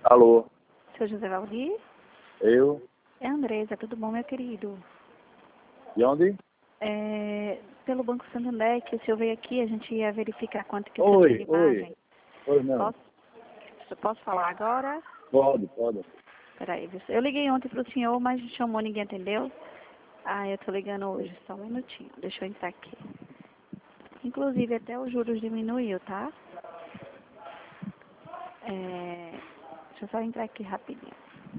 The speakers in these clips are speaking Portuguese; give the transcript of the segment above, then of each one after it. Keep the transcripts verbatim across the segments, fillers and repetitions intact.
Alô, Seu José Valdir? eu? É a Andresa, tudo bom, meu querido? De onde? É, pelo Banco Santander, que o senhor veio aqui, a gente ia verificar quanto que o senhor Oi, tinha de oi. margem. Oi, não. Posso, eu posso falar agora? Pode, pode. Peraí, eu liguei ontem para o senhor, mas não chamou, ninguém atendeu. Ah, eu tô ligando hoje, só um minutinho, deixa eu entrar aqui. Inclusive, até os juros diminuiu, tá? É, deixa eu só entrar aqui rapidinho.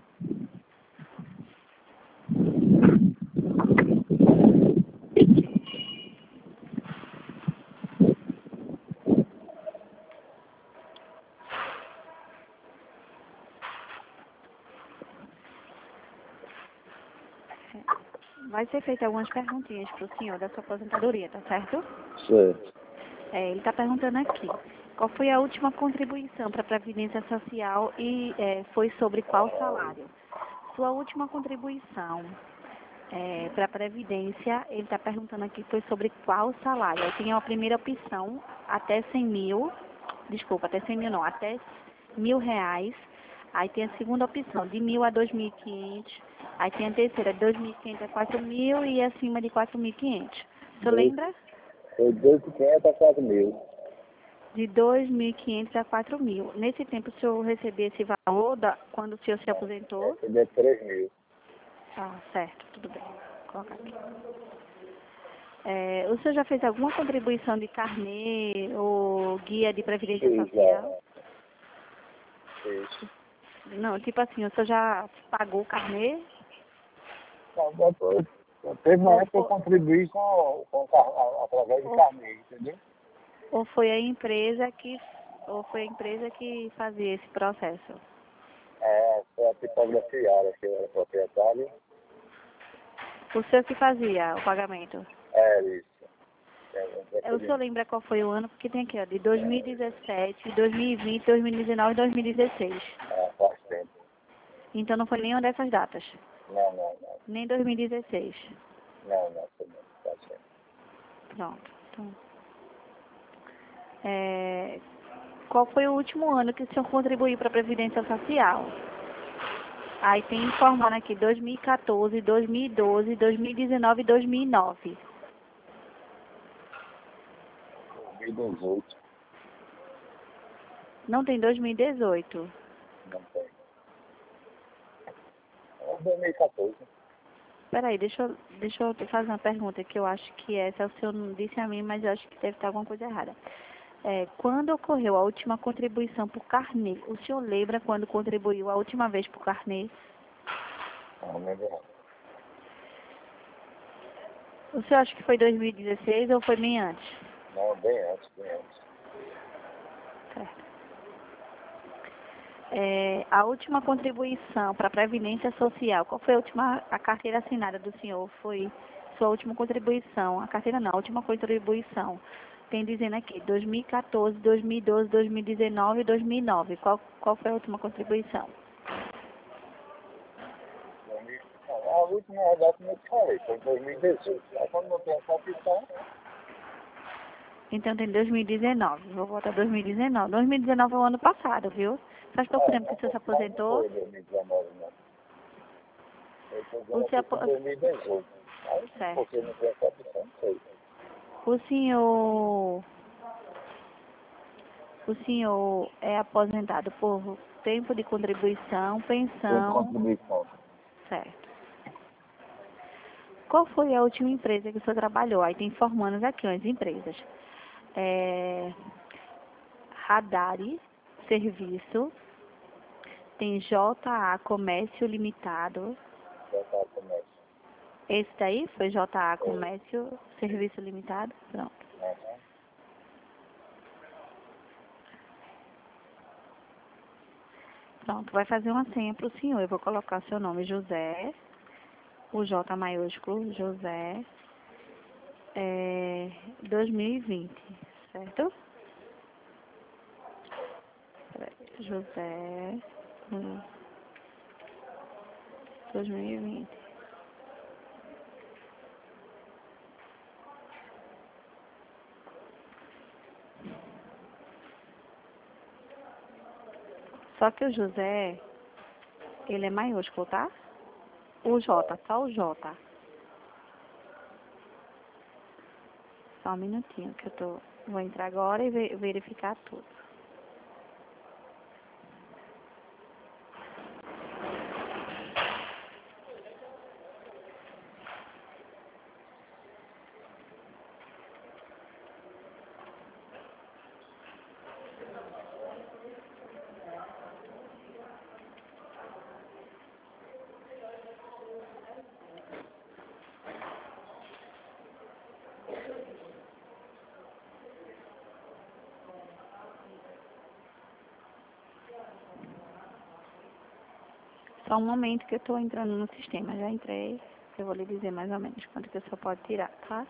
Vai ser feita algumas perguntinhas para o senhor da sua aposentadoria, tá certo? Certo. É, ele está perguntando aqui, qual foi a última contribuição para a Previdência Social e é, foi sobre qual salário? Sua última contribuição é, para a Previdência, ele está perguntando aqui, foi sobre qual salário? Aí tem a primeira opção, até cem mil, desculpa, até cem mil não, até mil reais. Aí tem a segunda opção, de mil a dois mil e quinhentos. Aí tem a terceira, de dois mil e quinhentos a quatro mil e acima de quatro mil e quinhentos. O senhor Dois, lembra? foi dois mil e quinhentos a quatro mil. De dois mil e quinhentos a quatro mil. Nesse tempo, o senhor recebia esse valor da, quando o senhor se aposentou? Essa de três mil. Ah, certo, tudo bem. Vou colocar aqui. É, o senhor já fez alguma contribuição de carnê ou guia de previdência Fiz social? já. Fiz. Não, tipo assim, o senhor já pagou o carnê? Não, depois, teve uma Ou, época que eu fo- contribuí com, com car- através de ou, carnê, entendeu? ou foi a empresa que ou foi a empresa que fazia esse processo? É, foi a tipografiária que eu era proprietário. O senhor que fazia o pagamento? É isso. É, É, o senhor lembra qual foi o ano? Porque tem aqui, ó, de dois mil e dezessete, dois mil e vinte, dois mil e dezenove e dois mil e dezesseis. é, faz tempo. Então não foi nenhuma dessas datas. Não, não, não. Nem dois mil e dezesseis. Não, não, foi não. Faz tempo. Pronto. Então, é, qual foi o último ano que o senhor contribuiu para a Previdência Social? Aí tem informando aqui dois mil e quatorze, dois mil e doze, dois mil e dezenove e dois mil e nove. dois mil e dezoito, Não tem dois mil e dezoito. não tem. É dois mil e quatorze. Peraí, deixa eu, deixa eu te fazer uma pergunta que eu acho que essa o senhor não disse a mim, mas eu acho que deve estar alguma coisa errada. É, quando ocorreu a última contribuição por carnê, o senhor lembra quando contribuiu a última vez por carnê? Não, não lembro não. O senhor acha que foi dois mil e dezesseis ou foi bem antes? Não, bem antes, bem antes. Certo. É, a última contribuição para a Previdência Social, qual foi a última, a carteira assinada do senhor? Foi sua última contribuição, a carteira não, a última contribuição. Tem dizendo aqui, dois mil e quatorze, dois mil e doze, dois mil e dezenove e dois mil e nove. Qual, qual foi a última contribuição? dois mil, não, a última data como eu te falei, foi dois mil e dezoito. Aí quando não tem essa opção, Então tem dois mil e dezenove. Vou voltar dois mil e dezenove. dois mil e dezenove é o ano passado, viu? Faz pouco é, tempo que não o senhor foi, se mas não aposentou. foi dois mil e dezenove, não. Eu estou O dizendo senhor, aqui que apo- foi dois mil e dezoito. Aí, porque certo. não tem essa opção, não sei. O senhor, o senhor é aposentado por tempo de contribuição, Tem pensão, contribuição. certo. Qual foi a última empresa que o senhor trabalhou? Aí tem informando aqui as empresas. É, Radari Serviço, tem J A Comércio Limitado. Já está comércio. Esse daí foi J A Foi. Comércio Serviço Limitado? Pronto. Uhum. Pronto, vai fazer uma senha para o senhor. Eu vou colocar seu nome, José, o J maiúsculo, José, é, dois mil e vinte, certo? Peraí, José, hum, dois mil e vinte. Só que o José, ele é maiúsculo, tá? O J, só o J. Só um minutinho que eu tô... Vou entrar agora e ve- verificar tudo. Só um momento que eu tô entrando no sistema. Já entrei. Eu vou lhe dizer mais ou menos quanto que você pode tirar, tá?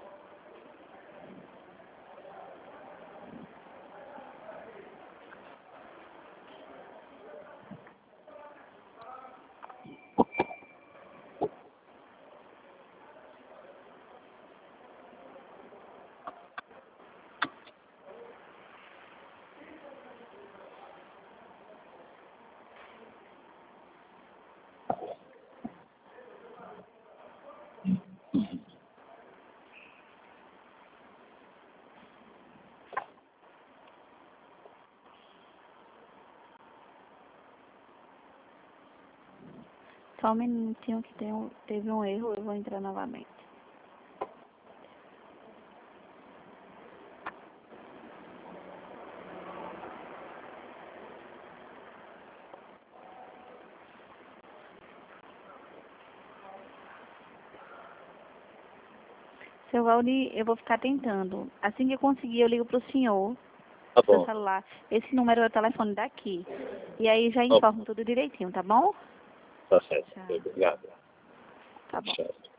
Só um minutinho que tem um, teve um erro, eu vou entrar novamente. Seu Valdir, eu vou ficar tentando. Assim que eu conseguir, eu ligo pro senhor, Tá pro seu bom. celular. Esse número é o telefone daqui. E aí já Tá, informo tudo direitinho, tá bom? tá certo. Tchau. Obrigado. Tá bom. Tchau.